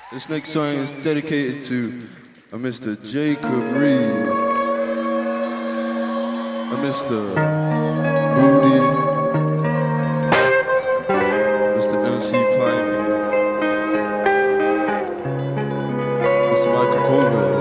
This next song is dedicated to Mr. Jacob Reed, Mr. Moody, Mr. MC Pine, Mr. Michael Colville.